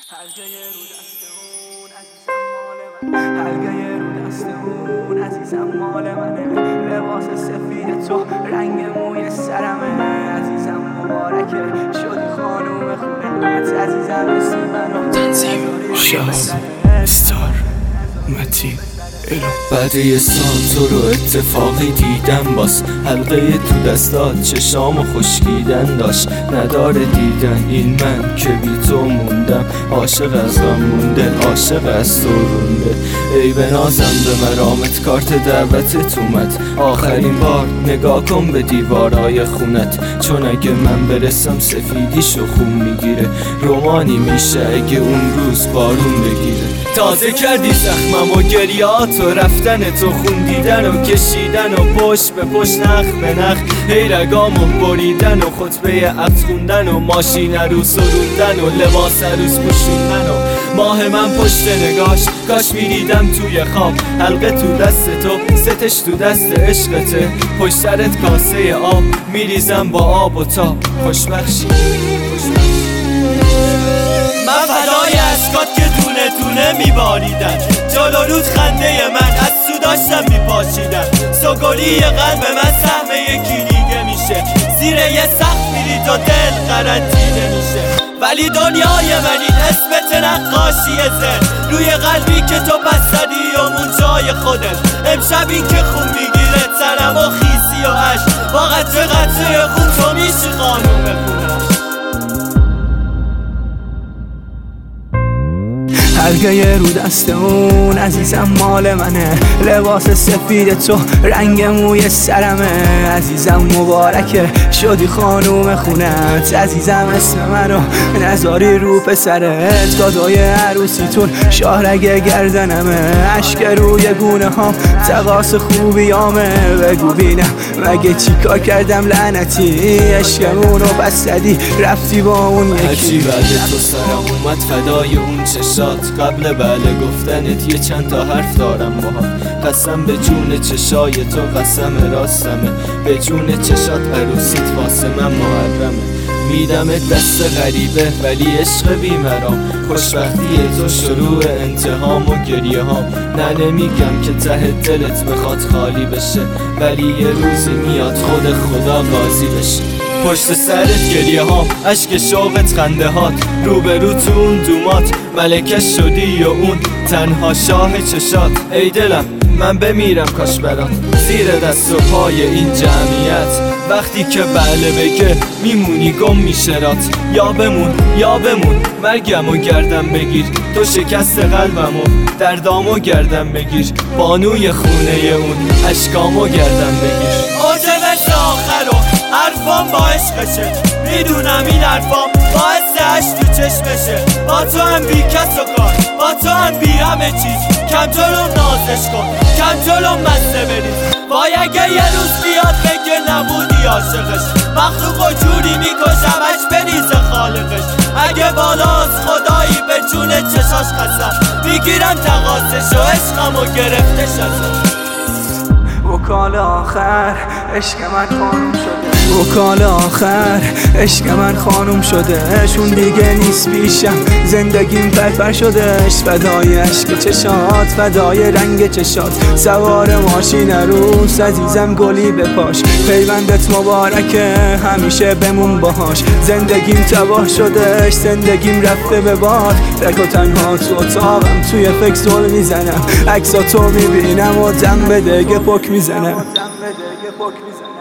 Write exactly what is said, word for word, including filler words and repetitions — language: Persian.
حلقه رو دستمون عزیزم مال من، حلقه رو دستمون عزیزم مال منه، لباس سفید تو رنگ موی سرمه، عزیزم مبارکه شدی خانوم خونت، عزیزم اسم منو تنظیم شهاب استار متین بعد یه سال تو رو اتفاقی دیدم، باز حلقه تو دستات چشامو خشکیدن داشت، نداره دیدن این من که بی تو موندم، عاشق از غم مونده، عاشق از تو رونده. ای به نازم به مرامت کارت دعوتت اومد، آخرین بار نگاه کن به دیوارای خونت، چون اگه من برسم سفیدیشو خون میگیره، رومانی میشه اگه اون روز بارون بگیره. تازه کردی زخمم و گریات و رفتن تو، خون دیدن و کشیدن و پشت به پشت نخ به نخ، هی رگامو بریدن و خطبه عطر خوندن و ماشین عروس روندن و لباس عروس پوشوندن و ماه من پشت نگاش، کاش میدیدم توی خواب، حلقه تو دست تو، ستش تو دست عشقته، پشت سرت کاسه آب میریزم با آب و تاب، خوشبخشی من فدای اشکات که دونه دونه میباریدن، جلو رود خنده من از تو داشتم میپاشیدم، سوگلی قلب من سهم یکی دیگه میشه، زیر یه سخت میری تو دل قرنطینه میشه، ولی دنیای من این اسمت نقاشی ذهن، روی قلبی که تو پس زدی و اون جای خودت، امشب این که خون میگیره تنم و خیسی و عشق، با قطره قطره خون تو میشی خانوم خونش. حلقه رو دستمون عزیزم مال منه، لباس سفید تو رنگ موی سرمه، عزیزم مبارکه شدی خانوم خونت، عزیزم اسم منو نذاری رو پسرت، کادوی عروسیتون شاهرگ گردنمه، عشق روی گونه هام تقاس خوبیامه، بگو بینم مگه چی کار کردم لعنتی، عشقمونو بس زدی رفتی با اون یکی. هرچی بعد تو سرم اومد فدای اون چشات، قبل بله گفتنت یه چند تا حرف دارم باهات، قسم به جون چشای تو قسم راستمه، به جون چشات عروسیت واسه من محرمه، میدمت دست غریبه ولی عشق بیمرام، خوشبختی تو شروع انتهام و گریه هام، نه نمیگم که ته دلت بخواد خالی بشه، ولی یه روزی میاد خود خدا قاضی بشه، پشت سرت گریه هام، عشق شوقت خنده هات، روبرو تو اون دومات، ملکش شدی و اون تنها شاه چشات، ای دلم من بمیرم کاش برات، زیر دست و پای این جمعیت، وقتی که بله بگه میمونی گم میشرات، یا بمون یا بمون مرگمو گردم بگیر، تو شکست قلبمو دردامو گردم بگیر، بانوی خونه اون اشکامو گردم بگیر. عاجبش آخرو حرفام با عشقشه، میدونم این حرفام باعث عشق تو چشمشه، با تو هم بی کس و کار، با تو هم بی همه چیز، کم جلو نازش کن، کم جلو مزه بریز، وای اگه یه روز بیاد بگه نبودی عاشقش، مخلوق و جوری میکشمش بریز خالقش، اگه بالاست خدایی به جون چشاش قسم، میگیرم تقاصش و عشقمو گرفتش ازم. وکال آخر عشق من خانوم شده، وکال آخر عشق من خانوم شده، شون دیگه نیست پیشم زندگیم پرپر شدهش، فدای عشق چشات فدای رنگ چشات، سوار ماشین عروس عزیزم گلی بپاش، پیوندت مبارکه همیشه بمون باهاش، زندگیم تباه شدهش زندگیم رفته به باد، تک و تنها تو اتاقم توی فکر زل میزنم، عکساتو میبینم و دم به دگه پک میزنم.